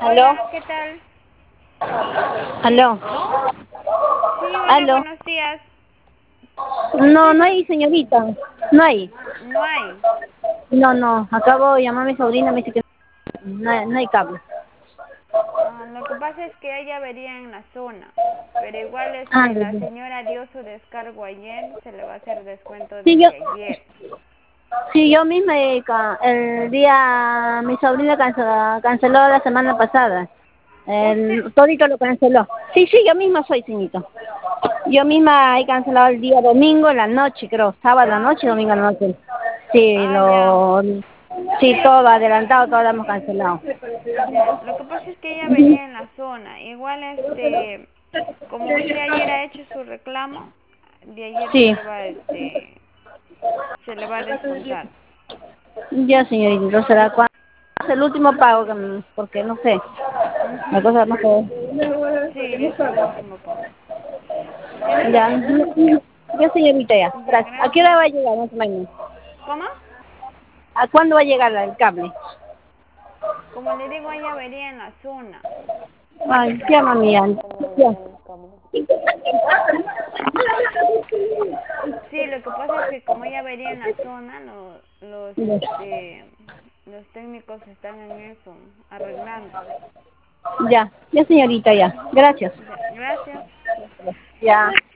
¿Aló? Hola, ¿qué tal? ¿Aló? Sí, hola, ¿Aló? buenos días. No, Sí, no hay, señorita. No hay. no hay. No. Acabo de llamar a mi sobrina, me dice que no hay cable. Lo que pasa es que hay avería en la zona, pero igual Ah, la señora dio su descargo ayer, se le va a hacer descuento sí, desde ayer. sí, yo misma el día, mi sobrina canceló la semana pasada. Usted, Todito lo canceló. Sí, yo misma soy, señorita. Yo misma he cancelado el día domingo en la noche, creo, sábado en la noche, sí. domingo en la noche. Sí, Ya, sí, todo adelantado, todo lo hemos cancelado. ya. Lo que pasa es que hay Ujú. avería en la zona. Igual como usted ayer ha hecho su reclamo, de ayer se Sí, le va se le va a descontar. ya, señorita, entonces será cuándo es el último pago, porque no sé, la Ujú. cosa no sé. Sí, es el último pago. ¿Tiene Ya, razón. ya, señorita, ya, Ya, gracias. ¿A qué hora gracias. va a llegar más o menos? ¿Cómo? ¿A cuándo va a llegar el cable? Como le digo, hay avería en la zona. Ay, llama mía. Ya. Sí, lo que pasa es que como hay avería en la zona, los técnicos están en eso, arreglando. Ya, señorita, ya. Gracias. Ya, gracias. Ya.